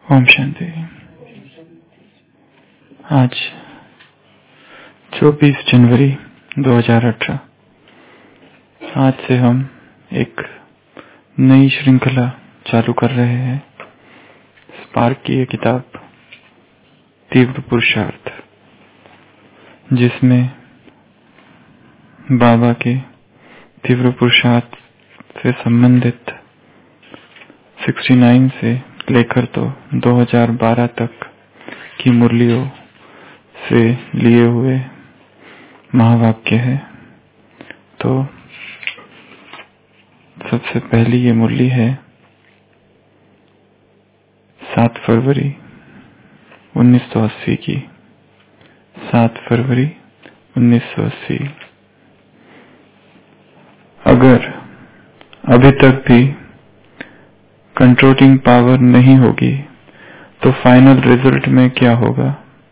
ओम शांति। आज 24 जनवरी 2018। आज से हम एक नई श्रृंखला चालू कर रहे हैं। स्पार्क की ये किताब तीव्र पुरुषार्थ, जिसमें बाबा के तीव्र पुरुषार्थ से संबंधित 69 से लेकर तो 2012 तक की मुरलियों से लिए हुए महावाक्य है। तो सबसे पहली ये मुरली है 7 फरवरी 1980 की। 7 फरवरी 1980। अगर अभी तक भी कंट्रोलिंग पावर नहीं होगी तो फाइनल रिजल्ट में क्या होगा?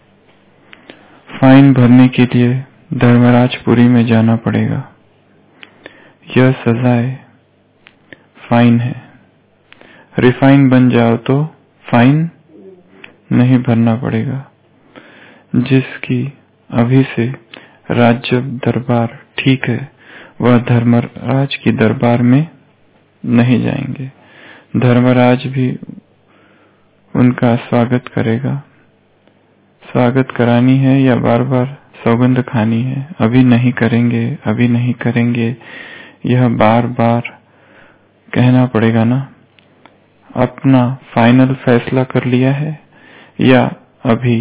फाइन भरने के लिए धर्मराजपुरी में जाना पड़ेगा। यह सजाए फाइन है। रिफाइन बन जाओ तो फाइन नहीं भरना पड़ेगा। जिसकी अभी से राज्य दरबार ठीक है, वह धर्मराज की दरबार में नहीं जाएंगे। धर्मराज भी उनका स्वागत करेगा। स्वागत करानी है या बार बार सौगंध खानी है? अभी नहीं करेंगे, अभी नहीं करेंगे, यह बार बार कहना पड़ेगा ना। अपना फाइनल फैसला कर लिया है या अभी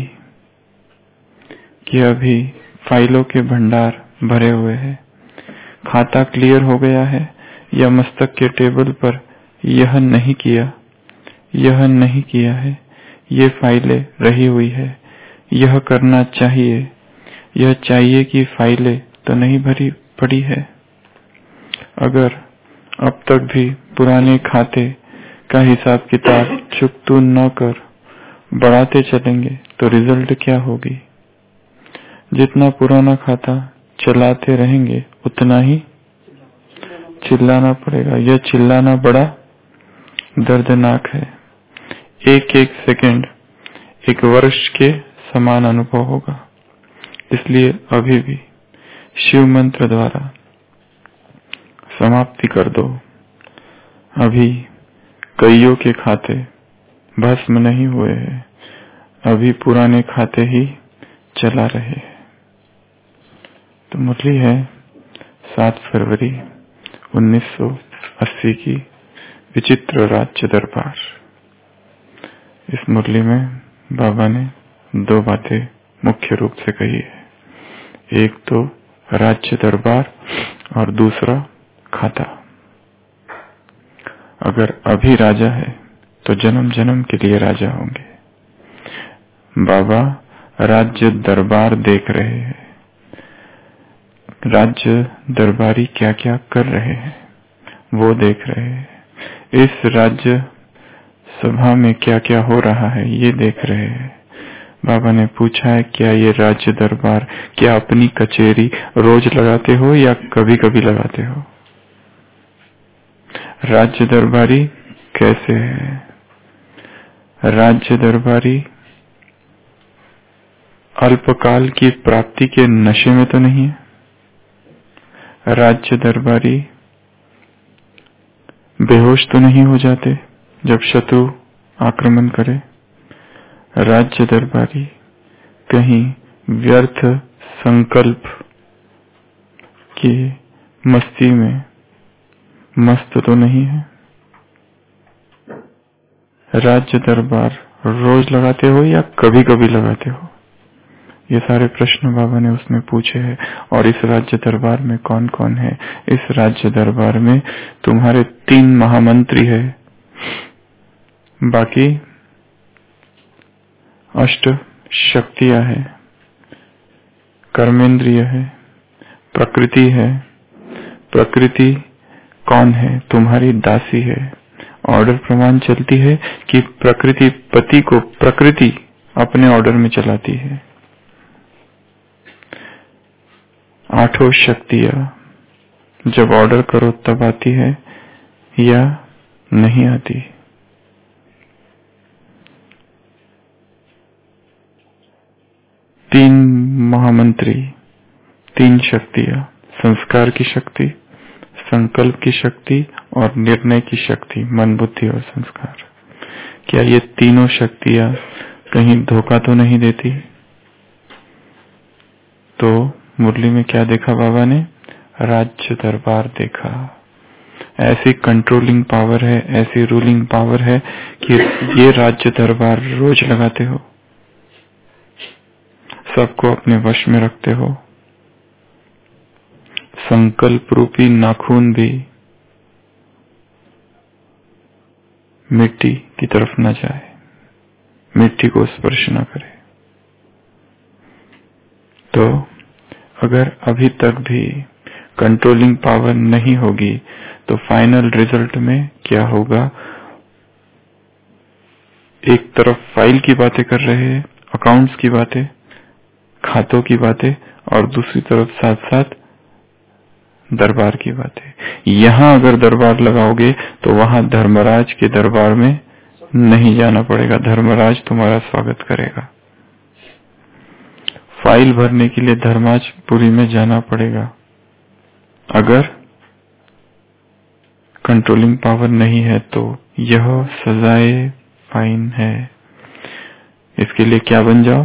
कि अभी फाइलों के भंडार भरे हुए हैं? खाता क्लियर हो गया है या मस्तक के टेबल पर यह नहीं किया, यह नहीं किया है, ये फाइलें रही हुई है, यह करना चाहिए, यह चाहिए कि फाइलें तो नहीं भरी पड़ी है। अगर अब तक भी पुराने खाते का हिसाब किताब चुकतू न कर बढ़ाते चलेंगे तो रिजल्ट क्या होगी? जितना पुराना खाता चलाते रहेंगे उतना ही चिल्लाना पड़ेगा। यह चिल्लाना बड़ा दर्दनाक है। एक एक सेकंड एक वर्ष के समान अनुभव होगा। इसलिए अभी भी शिव मंत्र द्वारा समाप्ति कर दो। अभी कईयों के खाते भस्म नहीं हुए हैं, अभी पुराने खाते ही चला रहे हैं। तो मुरली है 7 फरवरी 1980 की विचित्र राज्य दरबार। इस मुरली में बाबा ने 2 बातें मुख्य रूप से कही है। एक तो राज्य दरबार और दूसरा खाता। अगर अभी राजा है तो जन्म जन्म के लिए राजा होंगे। बाबा राज्य दरबार देख रहे हैं। राज्य दरबारी क्या क्या कर रहे हैं वो देख रहे हैं। इस राज्य सभा में क्या क्या हो रहा है ये देख रहे हैं। बाबा ने पूछा है, क्या ये राज्य दरबार क्या अपनी कचेरी रोज लगाते हो या कभी कभी लगाते हो? राज्य दरबारी कैसे है? राज्य दरबारी अल्पकाल की प्राप्ति के नशे में तो नहीं है। राज्य दरबारी बेहोश तो नहीं हो जाते जब शत्रु आक्रमण करे? राज्य दरबारी कहीं व्यर्थ संकल्प की मस्ती में मस्त तो नहीं है? राज्य दरबार रोज लगाते हो या कभी कभी लगाते हो? ये सारे प्रश्न बाबा ने उसमें पूछे हैं। और इस राज्य दरबार में कौन कौन है? इस राज्य दरबार में तुम्हारे 3 महामंत्री है, बाकी 8 शक्तियां है, कर्मेंद्रिय है, प्रकृति है। प्रकृति कौन है? तुम्हारी दासी है। ऑर्डर प्रमाण चलती है कि प्रकृति पति को प्रकृति अपने ऑर्डर में चलाती है। 8 शक्तियां जब ऑर्डर करो तब आती है या नहीं आती? तीन महामंत्री, तीन शक्तियां, संस्कार की शक्ति, संकल्प की शक्ति और निर्णय की शक्ति, मन, बुद्धि और संस्कार। क्या ये तीनों शक्तियां कहीं धोखा तो नहीं देती? तो मुरली में क्या देखा बाबा ने? राज्य दरबार देखा। ऐसी कंट्रोलिंग पावर है, ऐसी रूलिंग पावर है कि ये राज्य दरबार रोज लगाते हो, सबको अपने वश में रखते हो। संकल्प रूपी नाखून भी मिट्टी की तरफ न जाए, मिट्टी को स्पर्श न करे। तो अगर अभी तक भी कंट्रोलिंग पावर नहीं होगी तो फाइनल रिजल्ट में क्या होगा? एक तरफ फाइल की बातें कर रहे हैं, अकाउंट्स की बातें, खातों की बातें, और दूसरी तरफ साथ साथ दरबार की बातें। यहां अगर दरबार लगाओगे तो वहां धर्मराज के दरबार में नहीं जाना पड़ेगा, धर्मराज तुम्हारा स्वागत करेगा। फाइल भरने के लिए धर्मराजपुरी में जाना पड़ेगा। अगर कंट्रोलिंग पावर नहीं है तो यह सजाए फाइन है। इसके लिए क्या बन जाओ?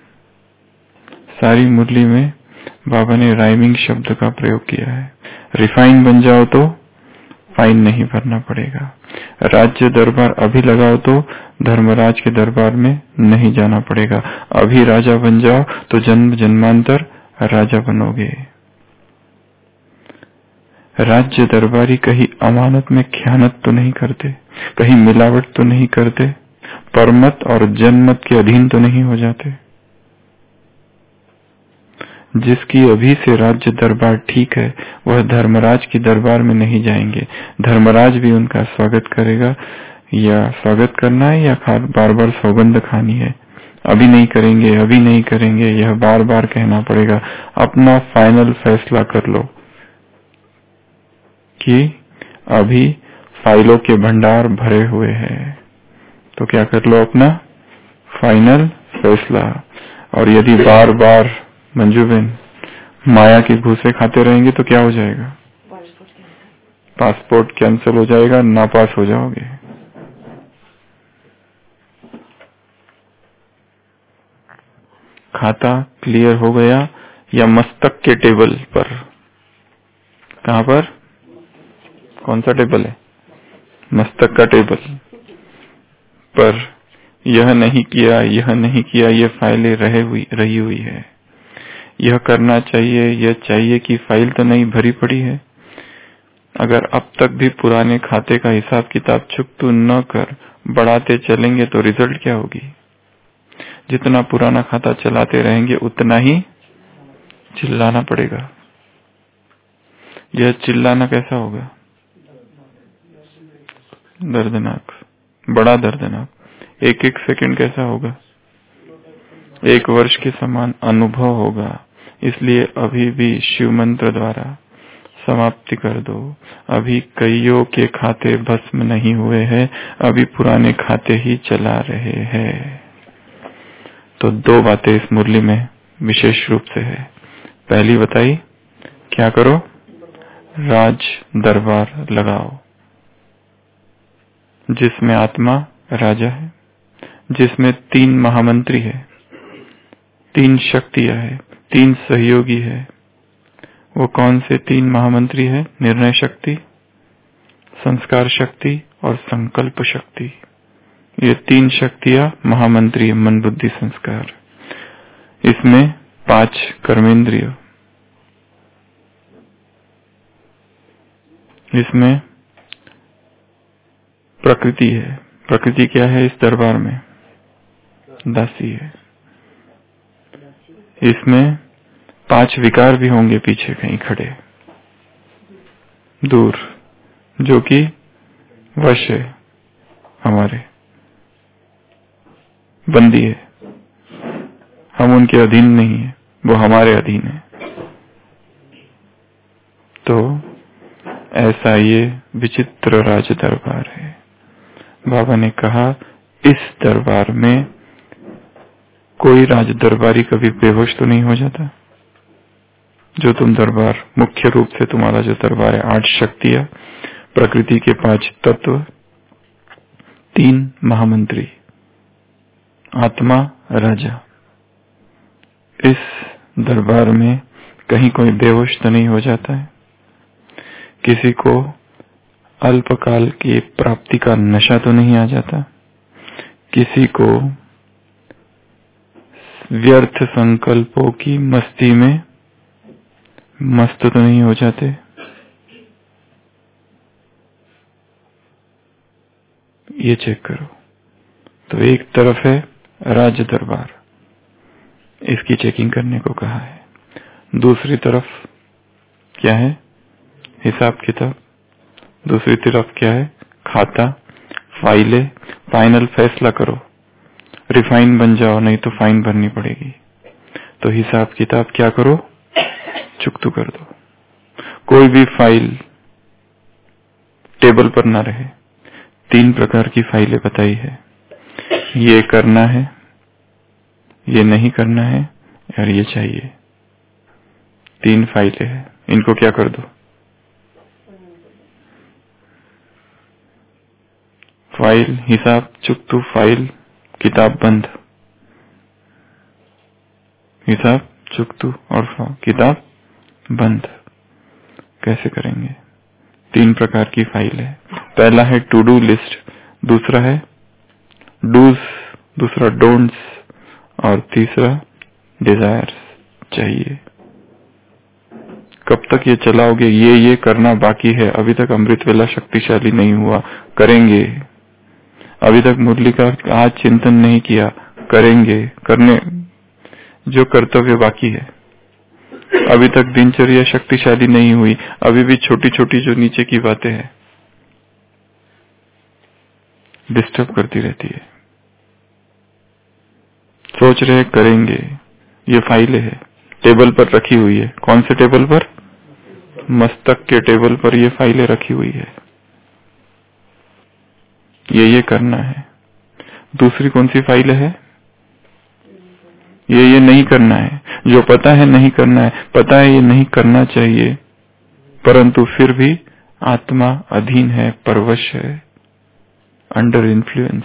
सारी मुरली में बाबा ने राइमिंग शब्द का प्रयोग किया है। रिफाइन बन जाओ तो फाइन नहीं भरना पड़ेगा। राज्य दरबार अभी लगाओ तो धर्मराज के दरबार में नहीं जाना पड़ेगा। अभी राजा बन जाओ तो जन्म जन्मांतर राजा बनोगे। राज्य दरबारी कहीं अमानत में खयानत तो नहीं करते, कहीं मिलावट तो नहीं करते, परमत और जनमत के अधीन तो नहीं हो जाते। जिसकी अभी से राज्य दरबार ठीक है वह धर्मराज के दरबार में नहीं जाएंगे। धर्मराज भी उनका स्वागत करेगा। या स्वागत करना है या बार बार सौगंध खानी है? अभी नहीं करेंगे, अभी नहीं करेंगे, यह बार बार कहना पड़ेगा। अपना फाइनल फैसला कर लो कि अभी फाइलों के भंडार भरे हुए हैं, तो क्या कर लो अपना फाइनल फैसला। और यदि बार बार मंजू बेन माया के घूसे खाते रहेंगे तो क्या हो जाएगा? पासपोर्ट कैंसिल हो जाएगा, नापास हो जाओगे। खाता क्लियर हो गया या मस्तक के टेबल पर? कहां पर? कौन सा टेबल है? मस्तक का टेबल पर यह नहीं किया, यह नहीं किया, ये फाइलें रही हुई है। यह करना चाहिए, यह चाहिए कि फाइल तो नहीं भरी पड़ी है। अगर अब तक भी पुराने खाते का हिसाब किताब चुकतू न कर बढ़ाते चलेंगे तो रिजल्ट क्या होगी? जितना पुराना खाता चलाते रहेंगे उतना ही चिल्लाना पड़ेगा। यह चिल्लाना कैसा होगा? दर्दनाक, बड़ा दर्दनाक। एक एक सेकंड कैसा होगा? 1 वर्ष के समान अनुभव होगा। इसलिए अभी भी शिव मंत्र द्वारा समाप्ति कर दो। अभी कईयों के खाते भस्म नहीं हुए हैं, अभी पुराने खाते ही चला रहे हैं। तो 2 बातें इस मुरली में विशेष रूप से है। पहली बताई, क्या करो? राज दरबार लगाओ, जिसमें आत्मा राजा है, जिसमें 3 महामंत्री है, 3 शक्तियां है, 3 सहयोगी है। वो कौन से 3 महामंत्री है? निर्णय शक्ति, संस्कार शक्ति और संकल्प शक्ति। ये 3 शक्तियां महामंत्री, मन, बुद्धि, संस्कार। इसमें 5 कर्मेंद्रिय, इसमें प्रकृति है। प्रकृति क्या है इस दरबार में? दासी है। इसमें 5 विकार भी होंगे पीछे कहीं खड़े दूर, जो कि वश है, हमारे बंदी है। हम उनके अधीन नहीं है, वो हमारे अधीन है। तो ऐसा ये विचित्र राज दरबार है। बाबा ने कहा इस दरबार में कोई राज दरबारी कभी बेहोश तो नहीं हो जाता? जो तुम दरबार, मुख्य रूप से तुम्हारा जो दरबार है, 8 शक्तियां, प्रकृति के 5 तत्व, 3 महामंत्री, आत्मा, राजा, इस दरबार में कहीं कोई बेहोश तो नहीं हो जाता है? किसी को अल्पकाल की प्राप्ति का नशा तो नहीं आ जाता? किसी को व्यर्थ संकल्पों की मस्ती में मस्त तो नहीं हो जाते? ये चेक करो। तो एक तरफ है राज दरबार, इसकी चेकिंग करने को कहा है। दूसरी तरफ क्या है? हिसाब किताब। दूसरी तरफ क्या है? खाता, फाइलें। फाइनल फैसला करो, रिफाइन बन जाओ, नहीं तो फाइन भरनी पड़ेगी। तो हिसाब किताब क्या करो? चुकतू कर दो। कोई भी फाइल टेबल पर ना रहे। 3 प्रकार की फाइलें बताई है, ये करना है, ये नहीं करना है और ये चाहिए। 3 फाइलें हैं, इनको क्या कर दो? फाइल, हिसाब, चुकतू, फाइल, किताब बंद। हिसाब, चुकतू और किताब बंद। कैसे करेंगे? 3 प्रकार की फाइल है। पहला है टू डू लिस्ट, दूसरा है डूज, दूसरा डोंट्स और तीसरा डिजायर्स, चाहिए। कब तक ये चलाओगे? ये करना बाकी है, अभी तक अमृत वेला शक्तिशाली नहीं हुआ, करेंगे। अभी तक मुरली का आज चिंतन नहीं किया, करेंगे। करने जो कर्तव्य बाकी है। अभी तक दिनचर्या शक्तिशाली नहीं हुई, अभी भी छोटी छोटी जो नीचे की बातें हैं डिस्टर्ब करती रहती है। सोच रहे करेंगे, ये फाइलें है, टेबल पर रखी हुई है। कौन से टेबल पर? मस्तक के टेबल पर ये फाइलें रखी हुई है, ये करना है। दूसरी कौन सी फाइल है? ये नहीं करना है। जो पता है नहीं करना है, पता है ये नहीं करना चाहिए, परंतु फिर भी आत्मा अधीन है, परवश है, अंडर इन्फ्लुएंस।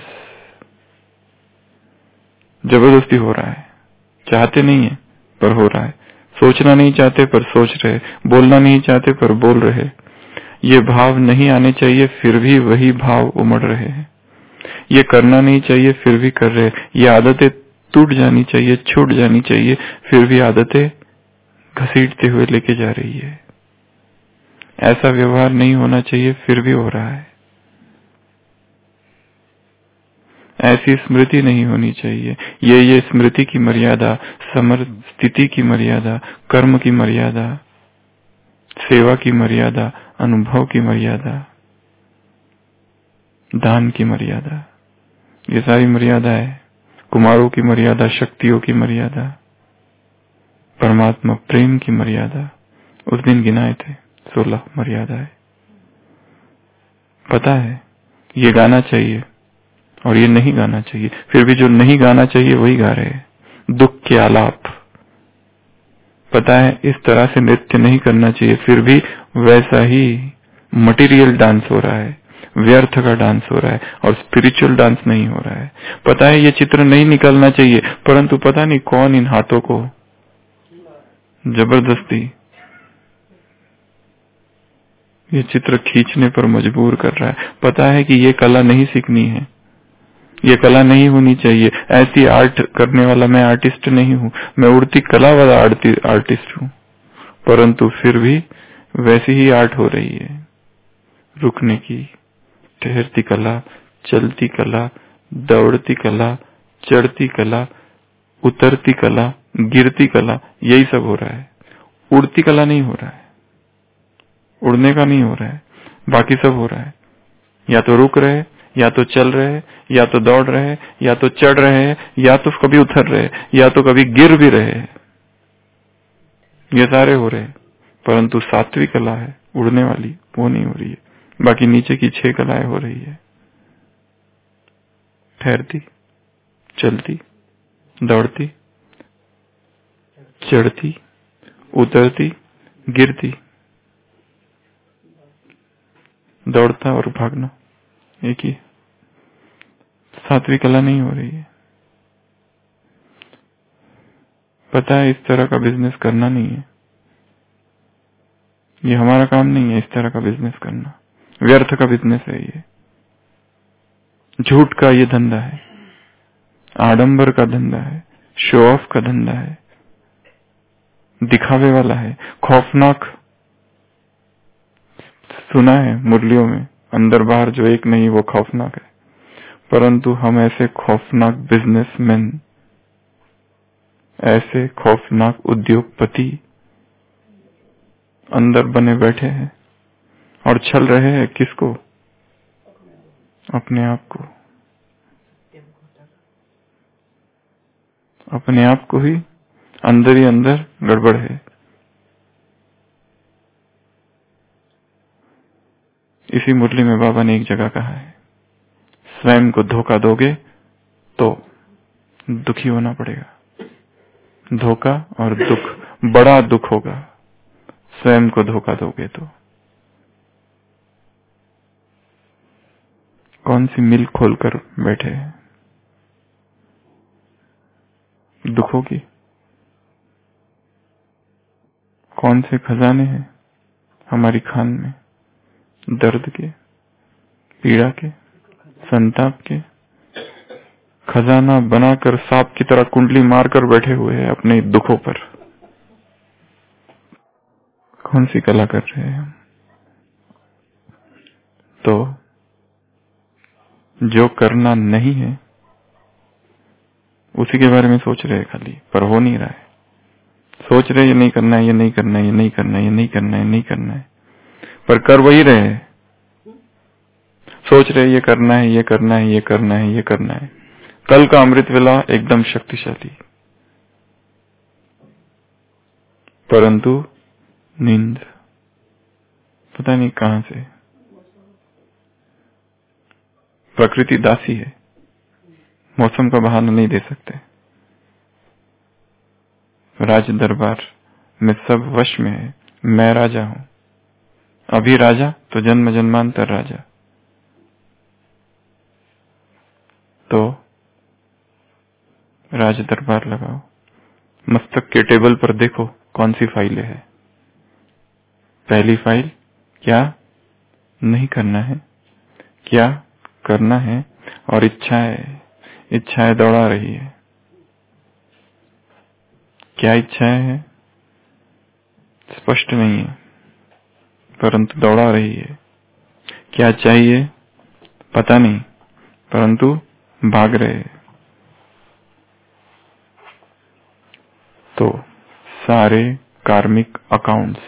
जबरदस्ती हो रहा है, चाहते नहीं है पर हो रहा है। सोचना नहीं चाहते पर सोच रहे, बोलना नहीं चाहते पर बोल रहे। ये भाव नहीं आने चाहिए, फिर भी वही भाव उमड़ रहे हैं। ये करना नहीं चाहिए, फिर भी कर रहे। ये आदतें टूट जानी चाहिए, छूट जानी चाहिए, फिर भी आदतें घसीटते हुए लेके जा रही है। ऐसा व्यवहार नहीं होना चाहिए, फिर भी हो रहा है। ऐसी स्मृति नहीं होनी चाहिए। ये स्मृति की मर्यादा, स्थिति की मर्यादा, कर्म की मर्यादा, सेवा की मर्यादा, अनुभव की मर्यादा, दान की मर्यादा, ये सारी मर्यादा है। कुमारों की मर्यादा, शक्तियों की मर्यादा, परमात्मा प्रेम की मर्यादा। उस दिन गिनाए थे 16 मर्यादाएं। पता है ये गाना चाहिए और ये नहीं गाना चाहिए, फिर भी जो नहीं गाना चाहिए वही गा रहे हैं। दुख के आलाप। पता है इस तरह से नृत्य नहीं करना चाहिए, फिर भी वैसा ही मटेरियल डांस हो रहा है, व्यर्थ का डांस हो रहा है और स्पिरिचुअल डांस नहीं हो रहा है। पता है ये चित्र नहीं निकलना चाहिए, परंतु पता नहीं कौन इन हाथों को जबरदस्ती ये चित्र खींचने पर मजबूर कर रहा है। पता है कि ये कला नहीं सीखनी है, ये कला नहीं होनी चाहिए। ऐसी आर्ट करने वाला मैं आर्टिस्ट नहीं हूँ, मैं उड़ती कला वाला आर्टिस्ट हूँ, परंतु फिर भी वैसी ही आर्ट हो रही है। रुकने की, ठहरती कला, चलती कला, दौड़ती कला, चढ़ती कला, उतरती कला, गिरती कला, यही सब हो रहा है। उड़ती कला नहीं हो रहा है, उड़ने का नहीं हो रहा है, बाकी सब हो रहा है। या तो रुक रहे, या तो चल रहे, या तो दौड़ रहे, या तो चढ़ रहे, या तो कभी उतर रहे, या तो कभी गिर भी रहे। ये सारे हो रहे, परंतु सात्विक कला है उड़ने वाली, वो नहीं हो रही है। बाकी नीचे की 6 कलाएं हो रही है, ठहरती, चलती, दौड़ती, चढ़ती, उतरती, गिरती। दौड़ता और भागना एक ही। सातवीं कला नहीं हो रही है। पता है इस तरह का बिजनेस करना नहीं है, ये हमारा काम नहीं है। इस तरह का बिजनेस करना व्यर्थ का बिजनेस है। ये झूठ का ये धंधा है, आडंबर का धंधा है, शो ऑफ का धंधा है, दिखावे वाला है, खौफनाक। सुना है मुरलियों में, अंदर बाहर जो एक नहीं वो खौफनाक है। परंतु हम ऐसे खौफनाक बिजनेसमैन, ऐसे खौफनाक उद्योगपति अंदर बने बैठे हैं और छल रहे हैं किसको? अपने आप को। अपने आप को ही अंदर ही अंदर गड़बड़ है। इसी मुरली में बाबा ने एक जगह कहा है, स्वयं को धोखा दोगे तो दुखी होना पड़ेगा। धोखा और दुख, बड़ा दुख होगा स्वयं को धोखा दोगे तो। कौन सी मिल खोलकर बैठे हैं दुखों की? कौन से खजाने हैं हमारी खान में? दर्द के, पीड़ा के, संताप के खजाना बनाकर सांप की तरह कुंडली मारकर बैठे हुए हैं अपने दुखों पर। कौन सी कला कर रहे हैं हम? तो जो करना नहीं है उसी के बारे में सोच रहे हैं खाली, पर हो नहीं रहा है। सोच रहे ये नहीं करना है, ये नहीं करना है, ये नहीं करना है, ये नहीं करना है, ये नहीं करना है, पर कर वही रहे हैं। सोच रहे ये करना है, ये करना है, ये करना है, ये करना है। कल का अमृत वेला एकदम शक्तिशाली, परंतु नींद पता नहीं कहां से। प्रकृति दासी है, मौसम का बहाना नहीं दे सकते। राज दरबार में सब वश में है, मैं राजा हूं। अभी राजा तो जन्म जन्मांतर राजा। तो राज दरबार लगाओ, मस्तक के टेबल पर देखो कौन सी फाइलें है। पहली फाइल क्या नहीं करना है, क्या करना है, और इच्छाएं दौड़ा रही है। क्या इच्छाएं है स्पष्ट नहीं है, परंतु दौड़ा रही है। क्या चाहिए पता नहीं, परंतु भाग रहे हैं। तो सारे कार्मिक अकाउंट्स,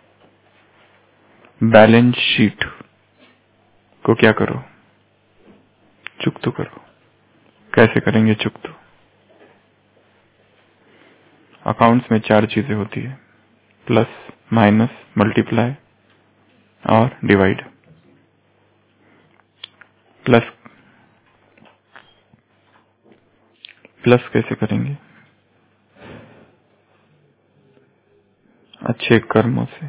बैलेंस शीट को क्या करो? चुकतो करो। कैसे करेंगे चुकतो? अकाउंट्स में 4 चीजें होती है, प्लस, माइनस, मल्टीप्लाई और डिवाइड। प्लस कैसे करेंगे? अच्छे कर्मों से।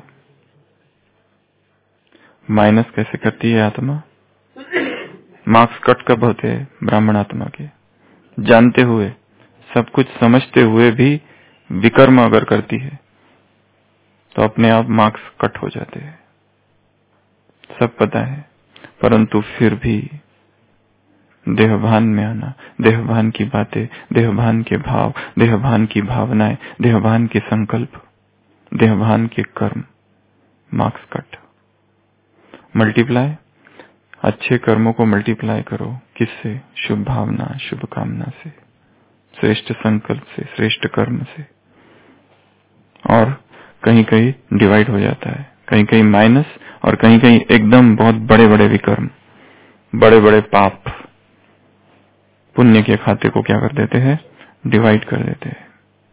माइनस कैसे करती है आत्मा? मार्क्स कट कब होते हैं ब्राह्मण आत्मा के? जानते हुए, सब कुछ समझते हुए भी विकर्म अगर करती है तो अपने आप मार्क्स कट हो जाते हैं। सब पता है, परंतु फिर भी देहभान में आना, देहभान की बातें, देहभान के भाव, देहभान की भावनाएं, देहभान के संकल्प, देहभान के कर्म, मार्क्स कट। मल्टीप्लाई, अच्छे कर्मों को मल्टीप्लाई करो। किससे? शुभ भावना, शुभ कामना से, श्रेष्ठ संकल्प से, श्रेष्ठ कर्म से। और कहीं कहीं डिवाइड हो जाता है, कहीं कहीं माइनस, और कहीं कहीं एकदम बहुत बड़े बड़े विकर्म, बड़े बड़े पाप पुण्य के खाते को क्या कर देते हैं? डिवाइड कर देते हैं।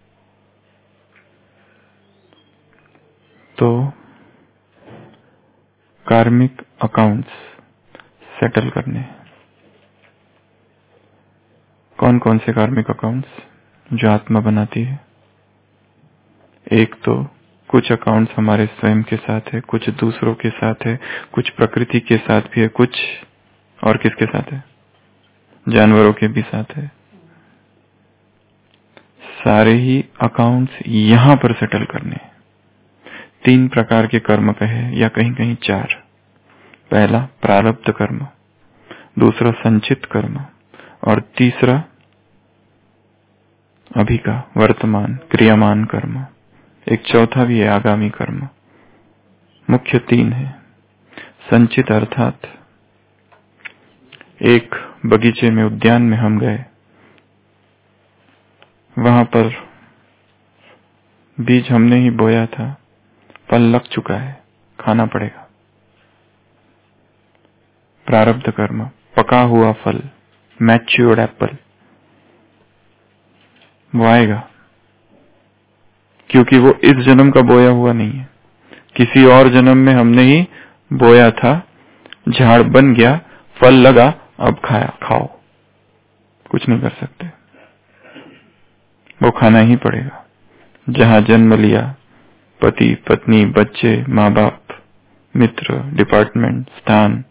तो कार्मिक अकाउंट्स सेटल करने। कौन कौन से कार्मिक अकाउंट्स? जो आत्मा बनाती है। एक तो कुछ अकाउंट्स हमारे स्वयं के साथ है, कुछ दूसरों के साथ है, कुछ प्रकृति के साथ भी है, कुछ और किसके साथ है? जानवरों के भी साथ है। सारे ही अकाउंट्स यहां पर सेटल करने हैं। 3 प्रकार के कर्म कहे, या कहीं कहीं 4। पहला प्रारब्ध कर्म, दूसरा संचित कर्म, और तीसरा अभी का वर्तमान क्रियामान कर्म। एक चौथा भी है आगामी कर्म। मुख्य 3 है। संचित अर्थात एक बगीचे में, उद्यान में हम गए, वहां पर बीज हमने ही बोया था, फल लग चुका है, खाना पड़ेगा। प्रारब्ध कर्म, पका हुआ फल, मैच्योर्ड एप्पल, वो आएगा, क्योंकि वो इस जन्म का बोया हुआ नहीं है। किसी और जन्म में हमने ही बोया था, झाड़ बन गया, फल लगा, अब खाओ, कुछ नहीं कर सकते, वो खाना ही पड़ेगा। जहां जन्म लिया, पति पत्नी बच्चे माँ बाप मित्र डिपार्टमेंट स्थान,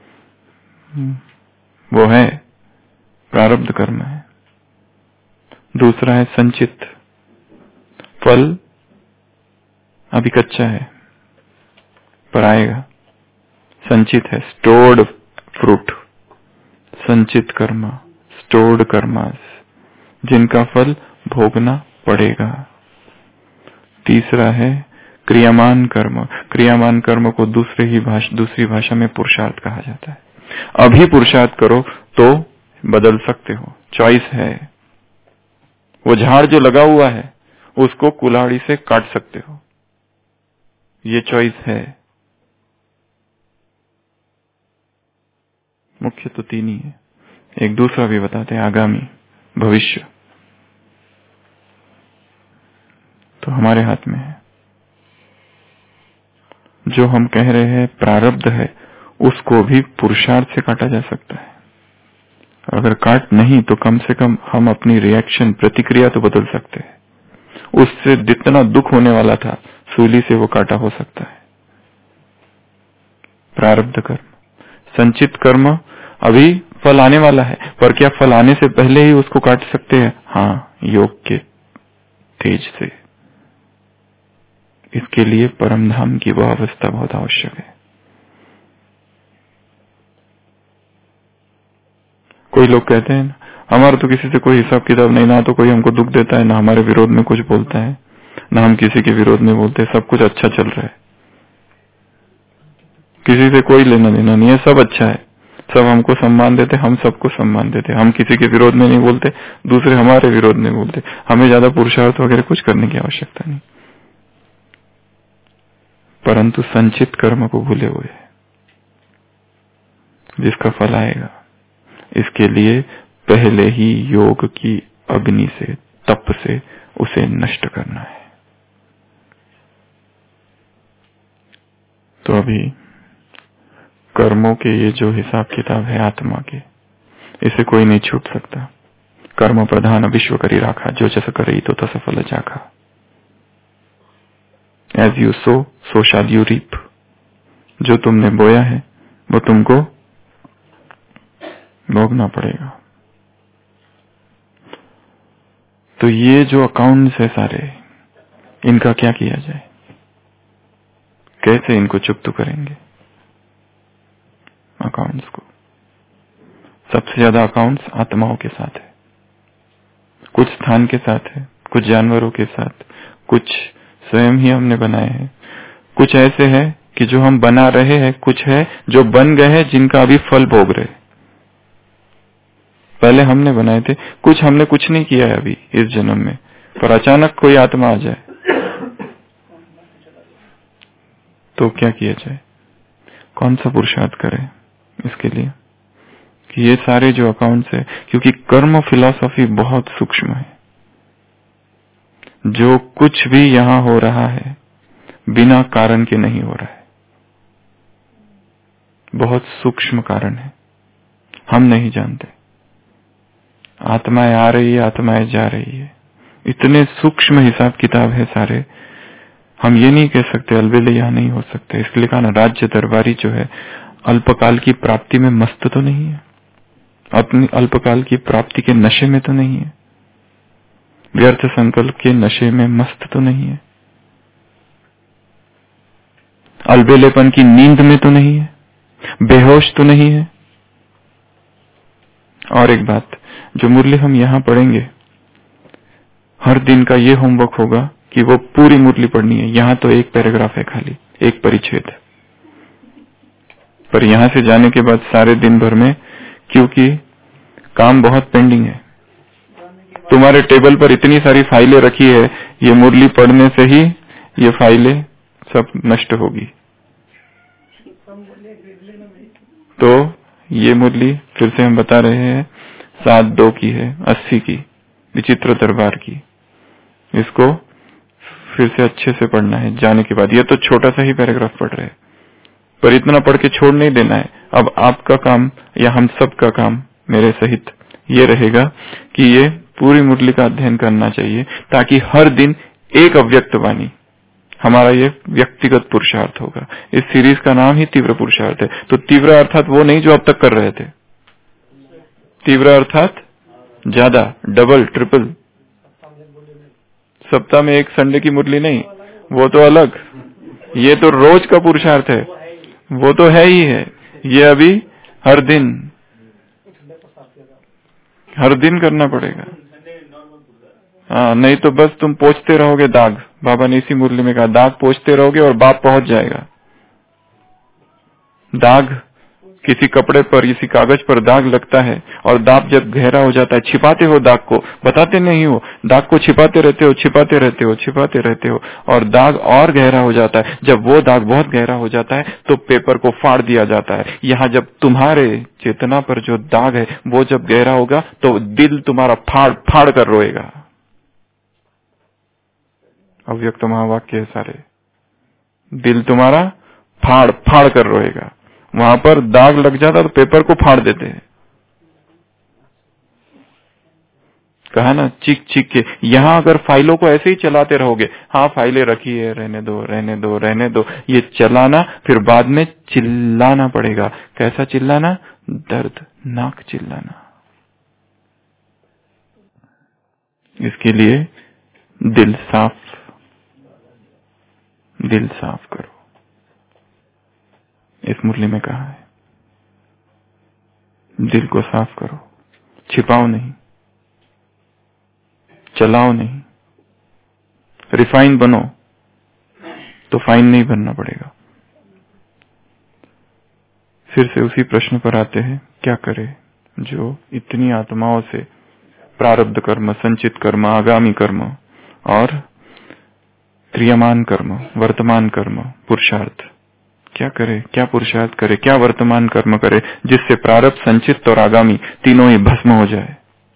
वो है प्रारब्ध कर्म है। दूसरा है संचित, फल अभी कच्चा है पर आएगा, संचित है, स्टोर्ड फ्रूट। संचित कर्म, स्टोर्ड कर्मास, जिनका फल भोगना पड़ेगा। तीसरा है क्रियामान कर्म। क्रियामान कर्म को दूसरी भाषा में पुरुषार्थ कहा जाता है। अभी पुरुषार्थ करो तो बदल सकते हो, चॉइस है। वो झाड़ जो लगा हुआ है उसको कुल्हाड़ी से काट सकते हो, ये चॉइस है। मुख्य तो 3 ही है, एक दूसरा भी बताते हैं, आगामी भविष्य, तो हमारे हाथ में है। जो हम कह रहे हैं प्रारब्ध है, उसको भी पुरुषार्थ से काटा जा सकता है। अगर काट नहीं तो कम से कम हम अपनी रिएक्शन, प्रतिक्रिया तो बदल सकते हैं। उससे जितना दुख होने वाला था, सूली से वो काटा हो सकता है। प्रारब्ध कर्म। संचित कर्म, अभी फल आने वाला है, पर क्या फल आने से पहले ही उसको काट सकते हैं? हाँ, योग के तेज से। इसके लिए परम धाम की वह अवस्था बहुत आवश्यक है। कोई लोग कहते हैं हमारा तो किसी से कोई हिसाब किताब नहीं, ना तो कोई हमको दुख देता है, ना हमारे विरोध में कुछ बोलता है, ना हम किसी के विरोध में बोलते, सब कुछ अच्छा चल रहा है, किसी से कोई लेना देना नहीं है, सब अच्छा है, सब हमको सम्मान देते, हम सबको सम्मान देते, हम किसी के विरोध में नहीं बोलते, दूसरे हमारे विरोध में बोलते, हमें ज्यादा पुरुषार्थ वगैरह कुछ करने की आवश्यकता नहीं। परंतु संचित कर्म को भूले हुए, जिसका फल आएगा, इसके लिए पहले ही योग की अग्नि से, तप से उसे नष्ट करना है। तो अभी कर्मों के ये जो हिसाब किताब है आत्मा के, इसे कोई नहीं छूट सकता। कर्म प्रधान विश्व करी राखा, जो जस करे तो तस फल जाखा। As you sow so shall you reap. जो तुमने बोया है वो तुमको भोगना पड़ेगा। तो ये जो अकाउंट्स है सारे, इनका क्या किया जाए, कैसे इनको चुप्त करेंगे अकाउंट्स को? सबसे ज्यादा अकाउंट्स आत्माओं के साथ है, कुछ स्थान के साथ है, कुछ जानवरों के साथ, कुछ स्वयं ही हमने बनाए हैं, कुछ ऐसे है कि जो हम बना रहे हैं, कुछ है जो बन गए हैं जिनका अभी फल भोग रहे। पहले हमने बनाए थे, कुछ हमने कुछ नहीं किया है अभी इस जन्म में, पर अचानक कोई आत्मा आ जाए तो क्या किया जाए? कौन सा पुरुषार्थ करें इसके लिए कि ये सारे जो अकाउंट्स है, क्योंकि कर्म फिलॉसफी बहुत सूक्ष्म है। जो कुछ भी यहां हो रहा है बिना कारण के नहीं हो रहा है, बहुत सूक्ष्म कारण है, हम नहीं जानते। आत्माएं आ रही है, आत्माएं जा रही है, इतने सूक्ष्म हिसाब किताब है सारे। हम ये नहीं कह सकते अलबेले यहाँ नहीं हो सकते। इसलिए कहा ना, राज्य दरबारी जो है अल्पकाल की प्राप्ति में मस्त तो नहीं है, अपनी अल्पकाल की प्राप्ति के नशे में तो नहीं है, व्यर्थ संकल्प के नशे में मस्त तो नहीं है, अलबेलेपन की नींद में तो नहीं है, बेहोश तो नहीं है। और एक बात, जो मुरली हम यहाँ पढ़ेंगे हर दिन का ये होमवर्क होगा कि वो पूरी मुरली पढ़नी है। यहाँ तो एक पैराग्राफ है, खाली एक परिच्छेद, पर यहाँ से जाने के बाद सारे दिन भर में, क्योंकि काम बहुत पेंडिंग है। तुम्हारे टेबल पर इतनी सारी फाइलें रखी है, ये मुरली पढ़ने से ही ये फाइलें सब नष्ट होगी। तो ये मुरली फिर से हम बता रहे हैं 7-2 की है, 80 की, विचित्र दरबार की। इसको फिर से अच्छे से पढ़ना है जाने के बाद। ये तो छोटा सा ही पैराग्राफ पढ़ रहे हैं, पर इतना पढ़ के छोड़ नहीं देना है। अब आपका काम या हम सब का काम मेरे सहित ये रहेगा कि ये पूरी मुरली का अध्ययन करना चाहिए, ताकि हर दिन एक अव्यक्त वाणी, हमारा ये व्यक्तिगत पुरुषार्थ होगा। इस सीरीज का नाम ही तीव्र पुरुषार्थ है। तो तीव्र अर्थात वो नहीं जो अब तक कर रहे थे, तीव्र अर्थात ज्यादा, डबल, ट्रिपल। सप्ताह में एक संडे की मुरली नहीं, वो तो अलग। ये तो रोज का पुरुषार्थ है, वो तो है ही है। ये अभी हर दिन करना पड़ेगा। हाँ, नहीं तो बस तुम पोंछते रहोगे दाग। बाबा ने इसी मुरली में कहा, दाग पोंछते रहोगे और बाप पहुंच जाएगा। दाग किसी कपड़े पर, किसी कागज पर दाग लगता है, और दाग जब गहरा हो जाता है, छिपाते हो दाग को, बताते नहीं हो, दाग को छिपाते रहते हो, छिपाते रहते हो, छिपाते रहते हो, और दाग और गहरा हो जाता है। जब वो दाग बहुत गहरा हो जाता है तो पेपर को फाड़ दिया जाता है। यहाँ जब तुम्हारे चेतना पर जो दाग है वो जब गहरा होगा तो दिल तुम्हारा फाड़ फाड़ कर रोएगा। अव्यक्त महावाक्य है सारे। दिल तुम्हारा फाड़ फाड़ कर रोएगा। वहां पर दाग लग जाता तो पेपर को फाड़ देते हैं। कहा ना, चीख चीख के। यहाँ अगर फाइलों को ऐसे ही चलाते रहोगे, हाँ फाइलें रखी है, रहने दो रहने दो रहने दो, ये चलाना, फिर बाद में चिल्लाना पड़ेगा। कैसा चिल्लाना? दर्दनाक चिल्लाना। इसके लिए दिल साफ करो। इस मुरली में कहा है, दिल को साफ करो, छिपाओ नहीं, चलाओ नहीं। रिफाइन बनो तो फाइन नहीं बनना पड़ेगा। फिर से उसी प्रश्न पर आते हैं, क्या करे जो इतनी आत्माओं से प्रारब्ध कर्म, संचित कर्म, आगामी कर्म और क्रियमान कर्म, वर्तमान कर्म, पुरुषार्थ, क्या करे, क्या पुरुषार्थ करे, क्या वर्तमान कर्म करे जिससे प्रारब्ध, संचित और आगामी तीनों ही भस्म हो जाए।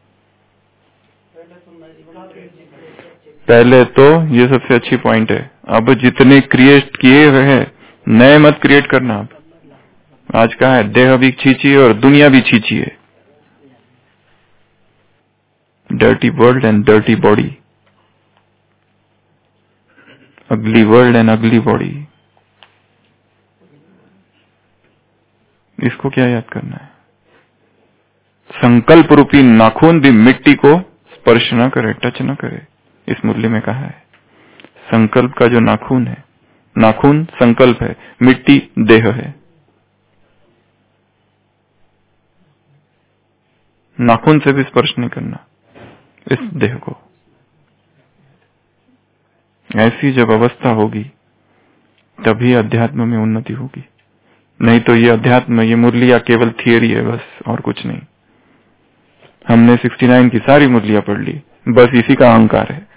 पहले तो ये सबसे अच्छी पॉइंट है। अब जितने क्रिएट किए हुए हैं, नए मत क्रिएट करना। आज का है, देह भी छींची है और दुनिया भी छींची है। Dirty world and dirty body, ugly world and ugly body. इसको क्या याद करना है? संकल्प रूपी नाखून भी मिट्टी को स्पर्श न करे, टच न करे। इस मुरली में कहा है, संकल्प का जो नाखून है, नाखून संकल्प है, मिट्टी देह है। नाखून से भी स्पर्श नहीं करना इस देह को। ऐसी जब अवस्था होगी तभी अध्यात्म में उन्नति होगी। नहीं तो ये अध्यात्म, ये मुरलियां केवल थियरी है बस, और कुछ नहीं। हमने 69 की सारी मुरलियां पढ़ ली, बस इसी का अहंकार है।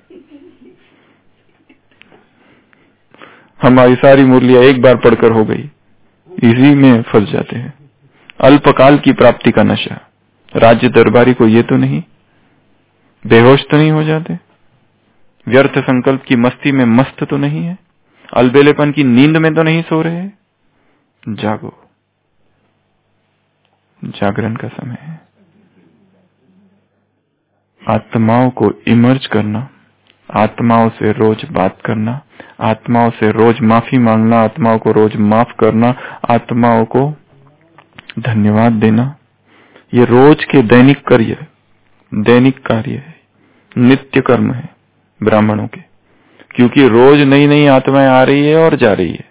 हमारी सारी मुरलियां एक बार पढ़कर हो गई, इसी में फंस जाते हैं। अल्पकाल की प्राप्ति का नशा। राज्य दरबारी को ये तो नहीं, बेहोश तो नहीं हो जाते, व्यर्थ संकल्प की मस्ती में मस्त तो नहीं है, अलबेलेपन की नींद में तो नहीं सो रहे। जागो, जागरण का समय है। आत्माओं को इमर्ज करना, आत्माओं से रोज बात करना, आत्माओं से रोज माफी मांगना, आत्माओं को रोज माफ करना, आत्माओं को धन्यवाद देना, ये रोज के दैनिक कार्य है, नित्य कर्म है ब्राह्मणों के। क्योंकि रोज नई नई आत्माएं आ रही है और जा रही है।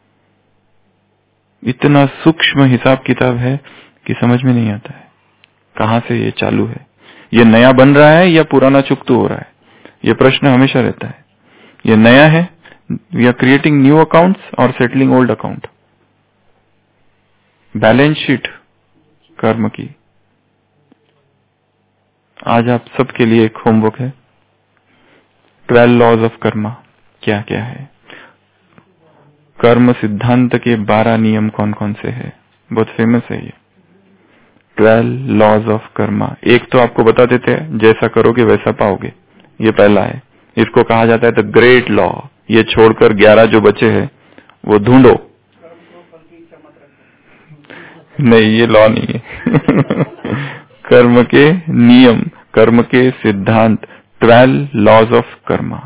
इतना सूक्ष्म हिसाब किताब है कि समझ में नहीं आता है कहां से ये चालू है, ये नया बन रहा है या पुराना चुकतू हो रहा है। ये प्रश्न हमेशा रहता है। ये नया है, we are creating new accounts और settling old account. Balance sheet कर्म की। आज आप सबके लिए एक होमवर्क है, 12 लॉज ऑफ कर्मा। क्या क्या है? कर्म सिद्धांत के 12 नियम कौन कौन से है? बहुत फेमस है ये 12 लॉज ऑफ कर्मा। एक तो आपको बता देते हैं, जैसा करोगे वैसा पाओगे, ये पहला है। इसको कहा जाता है द ग्रेट लॉ। ये छोड़कर 11 जो बचे हैं वो ढूंढो। नहीं, ये लॉ नहीं है कर्म के नियम, कर्म के सिद्धांत, 12 laws of karma,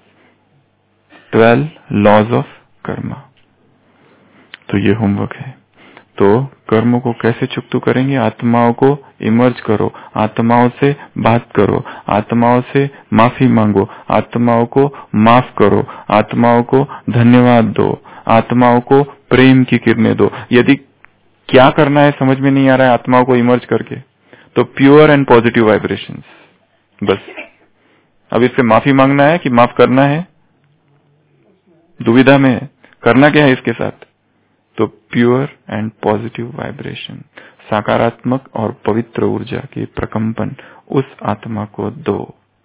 12 laws of karma. तो ये होमवर्क है। तो कर्म को कैसे चुकतू करेंगे? आत्माओं को इमर्ज करो, आत्माओं से बात करो, आत्माओं से माफी मांगो, आत्माओं को माफ करो, आत्माओं को धन्यवाद दो, आत्माओं को प्रेम की किरणें दो। यदि क्या करना है समझ में नहीं आ रहा है आत्माओं को इमर्ज करके, तो प्योर एंड पॉजिटिव वाइब्रेशंस, बस। अब इससे माफी मांगना है कि माफ करना है, दुविधा में है। करना क्या है इसके साथ? तो प्योर एंड पॉजिटिव वाइब्रेशन, सकारात्मक और पवित्र ऊर्जा के प्रकंपन उस आत्मा को दो।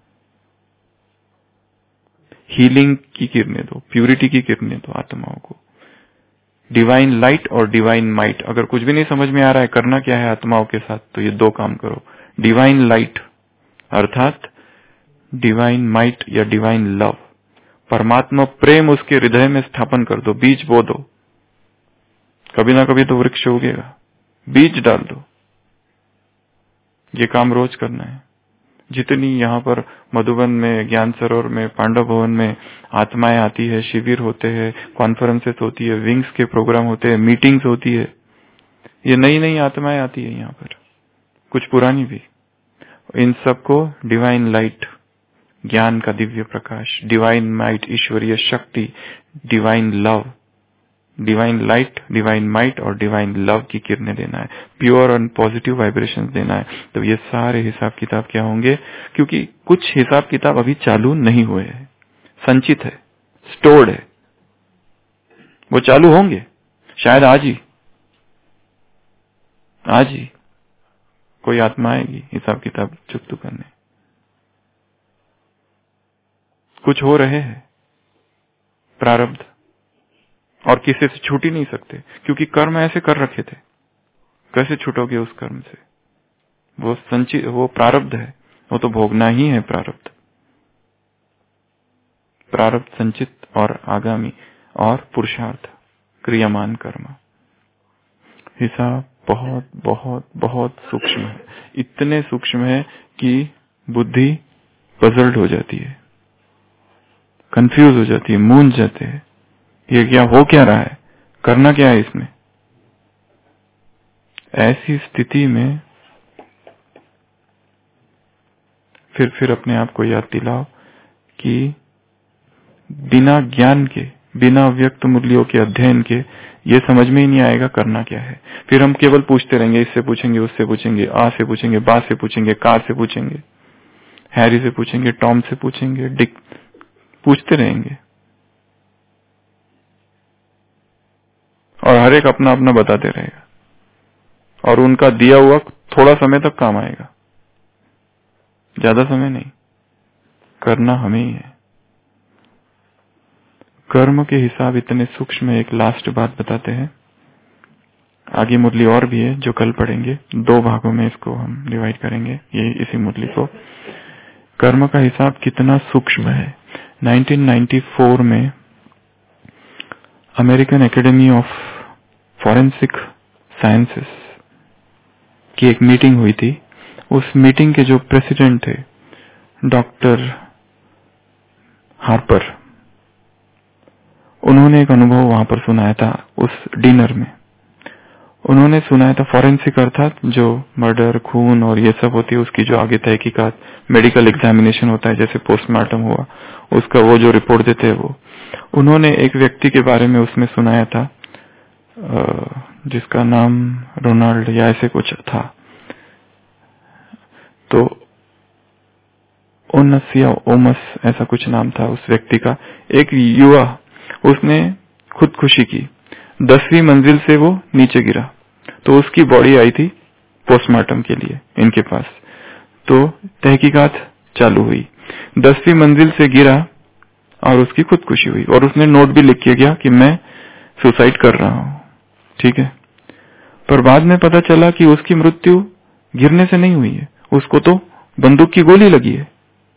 हीलिंग की किरणें दो, प्यूरिटी की किरणें दो आत्माओं को। डिवाइन लाइट और डिवाइन माइट। अगर कुछ भी नहीं समझ में आ रहा है करना क्या है आत्माओं के साथ, तो ये दो काम करो। डिवाइन लाइट अर्थात डिवाइन माइट या डिवाइन लव, परमात्मा प्रेम उसके हृदय में स्थापन कर दो, बीज बो दो। कभी ना कभी तो वृक्ष उगेगा, बीज डाल दो। ये काम रोज करना है। जितनी यहाँ पर मधुबन में, ज्ञान सरोवर में, पांडव भवन में आत्माएं आती है, शिविर होते हैं, कॉन्फ्रेंसेस होती है, विंग्स के प्रोग्राम होते हैं, मीटिंग्स होती है, ये नई नई आत्माएं आती है यहाँ पर, कुछ पुरानी भी। इन सबको डिवाइन लाइट, ज्ञान का दिव्य प्रकाश, डिवाइन माइट, ईश्वरीय शक्ति, divine love, divine light, divine might और डिवाइन लव की किरणें देना है, प्योर एंड पॉजिटिव वाइब्रेशंस देना है। तो ये सारे हिसाब किताब क्या होंगे? क्योंकि कुछ हिसाब किताब अभी चालू नहीं हुए हैं, संचित है, स्टोर्ड है, वो चालू होंगे शायद आज ही कोई आत्मा आएगी हिसाब किताब चुकतू करने। कुछ हो रहे हैं प्रारब्ध, और किसी से छूट ही नहीं सकते, क्योंकि कर्म ऐसे कर रखे थे। कैसे छूटोगे उस कर्म से? वो संचित, वो प्रारब्ध है, वो तो भोगना ही है। प्रारब्ध संचित और आगामी और पुरुषार्थ, क्रियामान कर्म। हिसाब बहुत बहुत बहुत सूक्ष्म है, इतने सूक्ष्म है कि बुद्धि पजल्ड हो जाती है, कंफ्यूज हो जाती है, मूंझ जाते हैं। ये क्या हो क्या रहा है, करना क्या है इसमें? ऐसी स्थिति में फिर अपने आप को याद दिलाओ कि बिना ज्ञान के, बिना व्यक्त मूल्यों के अध्ययन के ये समझ में ही नहीं आएगा करना क्या है। फिर हम केवल पूछते रहेंगे, इससे पूछेंगे, उससे पूछेंगे, आ से पूछेंगे, बा से पूछेंगे, कार से पूछेंगे, हैरी से पूछेंगे, टॉम से पूछेंगे, डिक, पूछते रहेंगे और हर एक अपना अपना बताते रहेगा, और उनका दिया हुआ थोड़ा समय तक काम आएगा, ज्यादा समय नहीं। करना हमें ही है। कर्म के हिसाब इतने सूक्ष्म है। एक लास्ट बात बताते हैं, आगे मुरली और भी है जो कल पढ़ेंगे, 2 भागों में इसको हम डिवाइड करेंगे ये इसी मुरली को। कर्म का हिसाब कितना सूक्ष्म है। 1994 में American academy of forensic sciences की एक मीटिंग हुई थी। उस मीटिंग के जो प्रेसिडेंट थे डॉक्टर हार्पर, उन्होंने एक अनुभव वहां पर सुनाया था उस डिनर में। उन्होंने सुनाया था फॉरेंसिक अर्थात जो मर्डर, खून और ये सब होती है उसकी जो आगे तहकीकात, मेडिकल एग्जामिनेशन होता है, जैसे पोस्टमार्टम हुआ उसका वो जो रिपोर्ट देते हैं वो। उन्होंने एक व्यक्ति के बारे में उसमें सुनाया था जिसका नाम रोनाल्ड या ऐसे कुछ था। तो ओनस या ओमस ऐसा कुछ नाम था उस व्यक्ति का। एक युवा, उसने खुदकुशी की, 10वीं मंजिल से वो नीचे गिरा, तो उसकी बॉडी आई थी पोस्टमार्टम के लिए इनके पास। तो तहकीकात चालू हुई, 10वीं मंजिल से गिरा और उसकी खुदकुशी हुई और उसने नोट भी लिख के गया कि मैं सुसाइड कर रहा हूं, ठीक है। पर बाद में पता चला कि उसकी मृत्यु गिरने से नहीं हुई है, उसको तो बंदूक की गोली लगी है।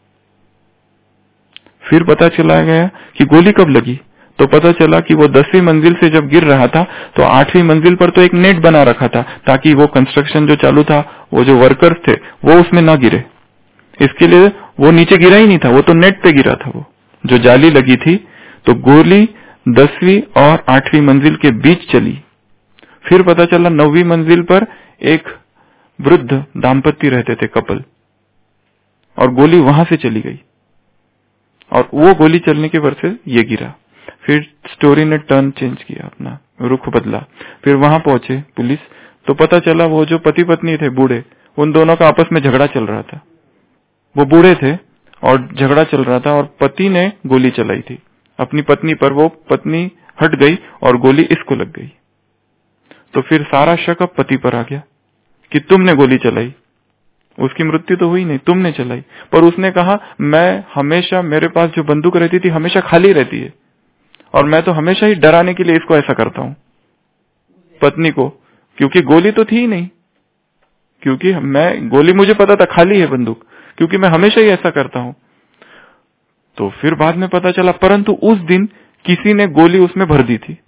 फिर पता चला गया कि गोली कब लगी, तो पता चला कि वो 10वीं मंजिल से जब गिर रहा था तो 8वीं मंजिल पर तो एक नेट बना रखा था ताकि वो कंस्ट्रक्शन जो चालू था, वो जो वर्कर्स थे वो उसमें ना गिरे, इसके लिए वो नीचे गिरा ही नहीं था, वो तो नेट पे गिरा था, वो जो जाली लगी थी। तो गोली 10वीं और 8वीं मंजिल के बीच चली। फिर पता चला 9वीं मंजिल पर एक वृद्ध दाम्पत्य रहते थे, कपल, और गोली वहां से चली गई और वो गोली चलने के वजह से ये गिरा। फिर स्टोरी ने टर्न चेंज किया, अपना रुख बदला। फिर वहां पहुंचे पुलिस, तो पता चला वो जो पति पत्नी थे बूढ़े, उन दोनों का आपस में झगड़ा चल रहा था। वो बूढ़े थे और झगड़ा चल रहा था और पति ने गोली चलाई थी अपनी पत्नी पर, वो पत्नी हट गई और गोली इसको लग गई। तो फिर सारा शक अब पति पर आ गया कि तुमने गोली चलाई, उसकी मृत्यु तो हुई नहीं, तुमने चलाई। पर उसने कहा मैं हमेशा, मेरे पास जो बंदूक रहती थी हमेशा खाली रहती है और मैं तो हमेशा ही डराने के लिए इसको ऐसा करता हूं, पत्नी को, क्योंकि गोली तो थी ही नहीं, क्योंकि मैं गोली मुझे पता था खाली है बंदूक, क्योंकि मैं हमेशा ही ऐसा करता हूं। तो फिर बाद में पता चला परंतु उस दिन किसी ने गोली उसमें भर दी थी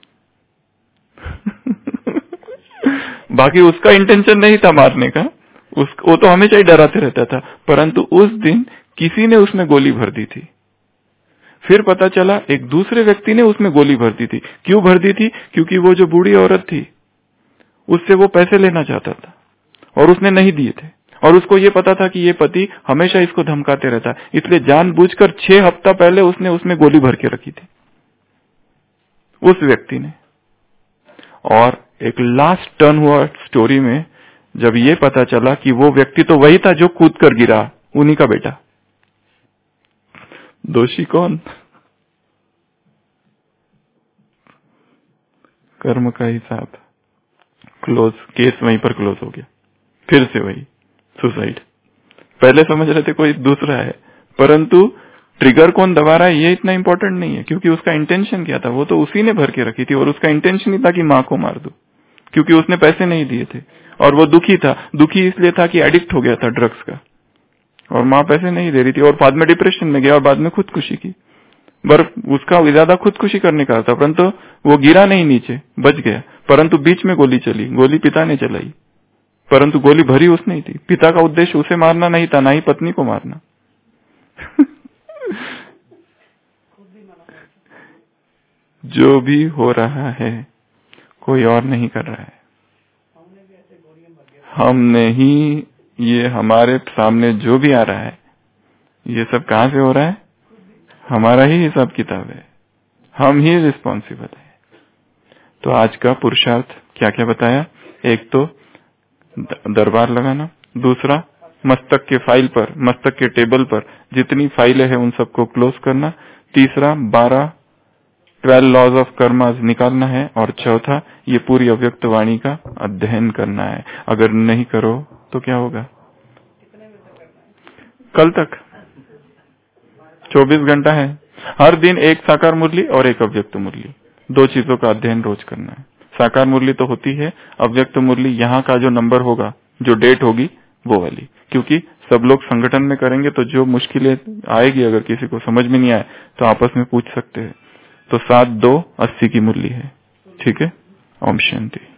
बाकी उसका इंटेंशन नहीं था मारने का, वो तो हमेशा ही डराते रहता था, परंतु उस दिन किसी ने उसमें गोली भर दी थी। फिर पता चला एक दूसरे व्यक्ति ने उसमें गोली भर दी थी। क्यों भर दी थी? क्योंकि वो जो बूढ़ी औरत थी उससे वो पैसे लेना चाहता था और उसने नहीं दिए थे, और उसको ये पता था कि ये पति हमेशा इसको धमकाते रहता है, इसलिए जानबूझकर 6 हफ्ता पहले उसने उसमें गोली भर के रखी थी उस व्यक्ति ने। और एक लास्ट टर्न हुआ स्टोरी में जब ये पता चला कि वो व्यक्ति तो वही था जो कूद कर गिरा, उन्हीं का बेटा। दोषी कौन? कर्म का हिसाब क्लोज, केस वहीं पर क्लोज हो गया। फिर से वही सुसाइड। पहले समझ रहे थे कोई दूसरा है, परंतु ट्रिगर कौन दबा रहा है ये इतना इंपॉर्टेंट नहीं है, क्योंकि उसका इंटेंशन क्या था, वो तो उसी ने भर के रखी थी और उसका इंटेंशन ही था कि मां को मार दो, क्योंकि उसने पैसे नहीं दिए थे और वो दुखी था। दुखी इसलिए था कि एडिक्ट हो गया था ड्रग्स का, और मां पैसे नहीं दे रही थी और बाद में डिप्रेशन में गया और बाद में खुदकुशी की। पर उसका इरादा खुदकुशी करने का था, परंतु वो गिरा नहीं नीचे, बच गया, परंतु बीच में गोली चली। गोली पिता ने चलाई, परंतु गोली भरी उसने ही थी। पिता का उद्देश्य उसे मारना नहीं था, ना ही पत्नी को मारना जो भी हो रहा है कोई और नहीं कर रहा है, हमने ही, ये हमारे सामने जो भी आ रहा है ये सब कहां से हो रहा है? हमारा ही हिसाब किताब है, हम ही रिस्पॉन्सिबल है। तो आज का पुरुषार्थ क्या क्या बताया? एक तो दरबार लगाना, दूसरा मस्तक के फाइल पर, मस्तक के टेबल पर जितनी फाइलें हैं उन सबको क्लोज करना, तीसरा 12 लॉज ऑफ कर्मा निकालना है, और चौथा ये पूरी अव्यक्त वाणी का अध्ययन करना है। अगर नहीं करो तो क्या होगा? कल तक 24 घंटा है, हर दिन एक साकार मुरली और एक अव्यक्त मुरली, 2 चीजों का अध्ययन रोज करना है। साकार मुरली तो होती है, अव्यक्त मुरली यहाँ का जो नंबर होगा, जो डेट होगी वो वाली, क्योंकि सब लोग संगठन में करेंगे तो जो मुश्किलें आएगी, अगर किसी को समझ में नहीं आए तो आपस में पूछ सकते हैं। तो 7-2-80 की मुरली है, ठीक है। ओम शांति।